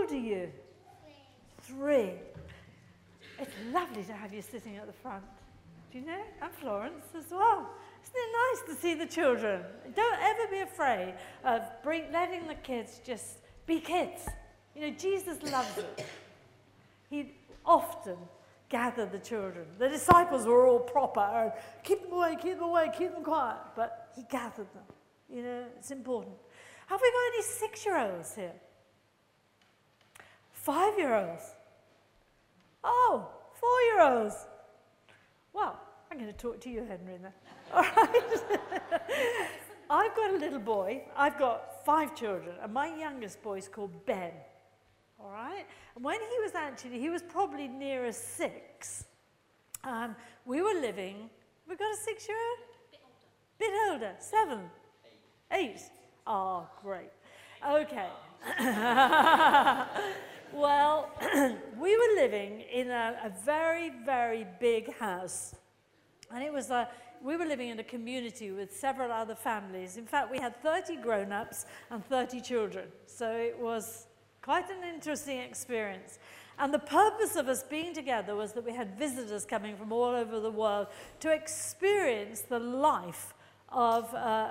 old are you? 3. It's lovely to have you sitting at the front. Do you know? And Florence as well. Isn't it nice to see the children? Don't ever be afraid of letting the kids just be kids. You know, Jesus loves it. He often gathered the children. The disciples were all proper and keep them away, keep them away, keep them quiet. But he gathered them. You know, it's important. Have we got any 6-year-olds here? 5-year-olds? Oh, 4-year-olds. Well, I'm going to talk to you, Henry, then. All right? I've got a little boy. I've got 5 children, and my youngest boy is called Ben. All right? And when he was probably nearer 6, we were living, we've got a 6-year-old? Bit older. 7? 8? Oh, great. Okay. Well, we were living in a very, very big house. And it was we were living in a community with several other families. In fact, we had 30 grown-ups and 30 children. So it was quite an interesting experience. And the purpose of us being together was that we had visitors coming from all over the world to experience the life of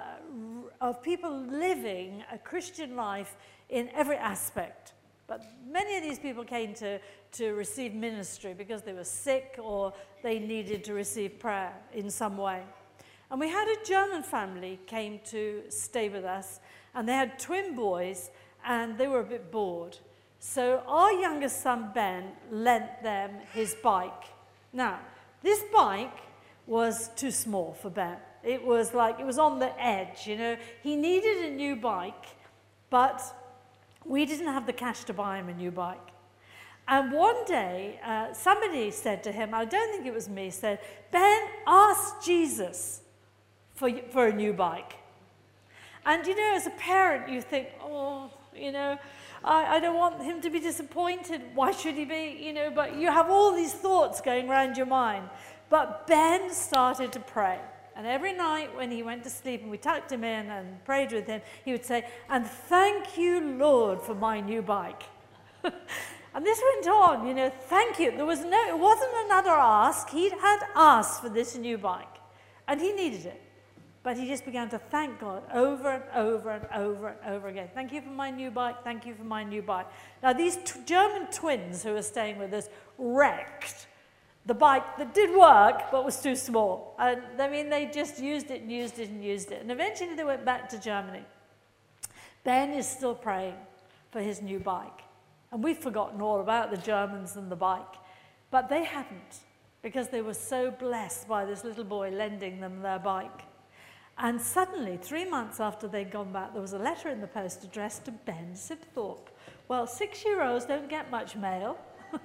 people living a Christian life in every aspect. But many of these people came to receive ministry because they were sick or they needed to receive prayer in some way. And we had a German family came to stay with us, and they had twin boys, and they were a bit bored. So our youngest son, Ben, lent them his bike. Now, this bike was too small for Ben. It was on the edge, you know. He needed a new bike, but we didn't have the cash to buy him a new bike. And one day, somebody said to him, I don't think it was me, said, Ben, ask Jesus for a new bike. And, you know, as a parent, you think, oh, you know, I don't want him to be disappointed. Why should he be? You know, but you have all these thoughts going around your mind. But Ben started to pray. And every night when he went to sleep and we tucked him in and prayed with him, he would say, and thank you, Lord, for my new bike. And this went on, you know, thank you. It wasn't another ask. He had asked for this new bike. And he needed it. But he just began to thank God over and over and over and over again. Thank you for my new bike. Thank you for my new bike. Now, these German twins who were staying with us wrecked the bike that did work, but was too small. And I mean, they just used it and used it and used it. And eventually they went back to Germany. Ben is still praying for his new bike. And we've forgotten all about the Germans and the bike. But they hadn't, because they were so blessed by this little boy lending them their bike. And suddenly, 3 months after they'd gone back, there was a letter in the post addressed to Ben Sibthorpe. Well, 6-year-olds don't get much mail.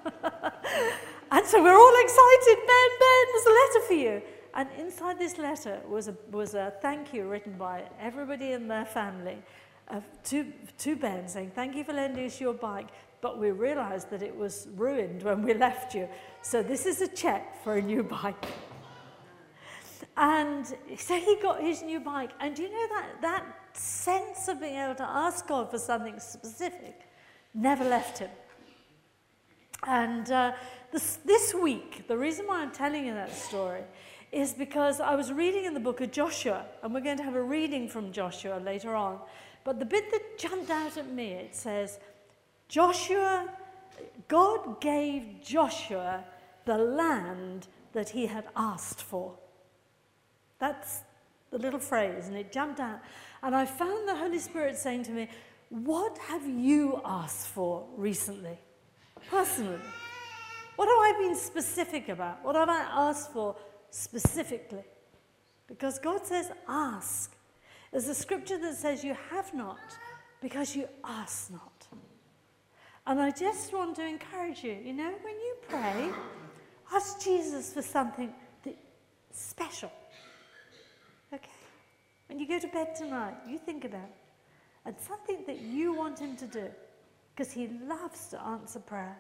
And so we're all excited. Ben, there's a letter for you. And inside this letter was a thank you written by everybody in their family to Ben, saying, thank you for lending us your bike, but we realized that it was ruined when we left you. So this is a check for a new bike. And so he got his new bike. And you know that sense of being able to ask God for something specific never left him. And this week, the reason why I'm telling you that story is because I was reading in the book of Joshua, and we're going to have a reading from Joshua later on. But the bit that jumped out at me, it says, God gave Joshua the land that he had asked for. That's the little phrase, and it jumped out. And I found the Holy Spirit saying to me, what have you asked for recently? Personally, what have I been specific about? What have I asked for specifically? Because God says, ask. There's a scripture that says you have not because you ask not. And I just want to encourage you, you know, when you pray, ask Jesus for something special. Okay? When you go to bed tonight, you think about it. And something that you want him to do. Because he loves to answer prayer.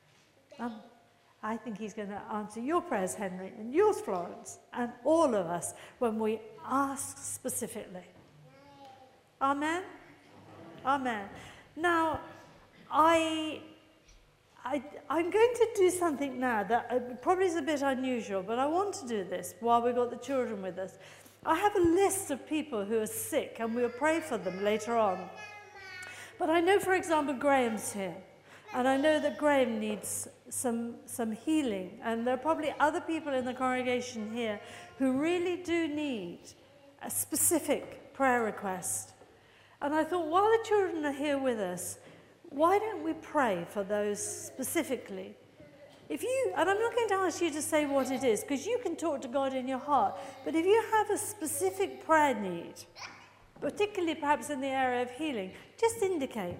I think he's going to answer your prayers, Henry, and yours, Florence, and all of us when we ask specifically. Amen? Amen. Now, I'm going to do something now that probably is a bit unusual, but I want to do this while we've got the children with us. I have a list of people who are sick, and we'll pray for them later on. But I know, for example, Graham's here, and I know that Graham needs some healing, and there are probably other people in the congregation here who really do need a specific prayer request. And I thought, while the children are here with us, why don't we pray for those specifically? And I'm not going to ask you to say what it is, because you can talk to God in your heart. But if you have a specific prayer need, particularly perhaps in the area of healing, just indicate.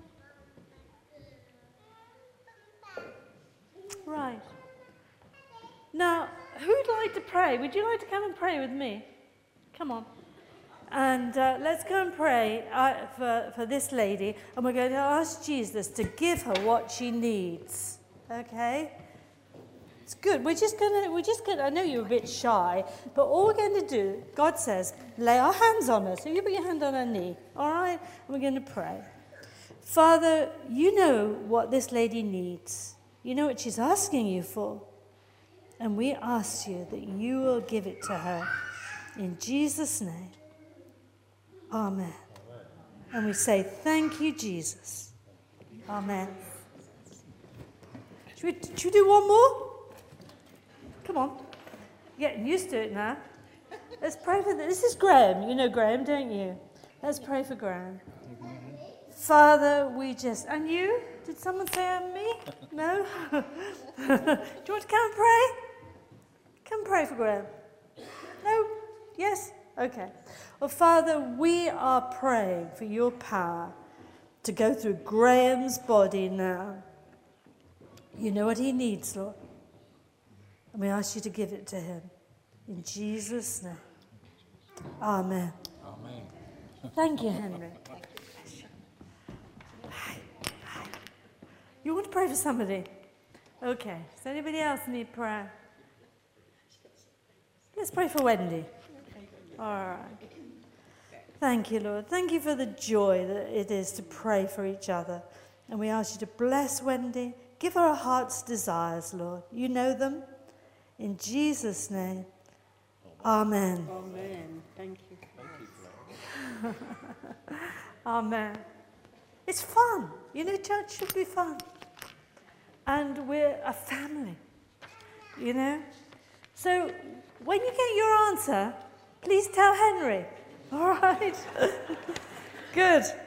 Right. Now, who'd like to pray? Would you like to come and pray with me? Come on. And let's go and pray for this lady. And we're going to ask Jesus to give her what she needs. Okay? It's good. We're just going to, I know you're a bit shy, but all we're going to do, God says, lay our hands on her. So you put your hand on her knee. All right? And we're going to pray. Father, you know what this lady needs. You know what she's asking you for. And we ask you that you will give it to her. In Jesus' name. Amen. And we say, thank you, Jesus. Amen. Should we do one more? Come on. You're getting used to it now. Let's pray for this. This is Graham. You know Graham, don't you? Let's pray for Graham. Father, and you? Did someone say me? No? Do you want to come and pray? Come pray for Graham. No? Yes? Okay. Well, Father, we are praying for your power to go through Graham's body now. You know what he needs, Lord. And we ask you to give it to him. In Jesus' name. Amen. Amen. Thank you, Henry. You want to pray for somebody? Okay. Does anybody else need prayer? Let's pray for Wendy. All right. Thank you, Lord. Thank you for the joy that it is to pray for each other. And we ask you to bless Wendy. Give her a heart's desires, Lord. You know them. In Jesus' name. Amen. Amen. Thank you. Amen. It's fun. You know, church should be fun. And we're a family. You know? So when you get your answer, please tell Henry. All right? Good.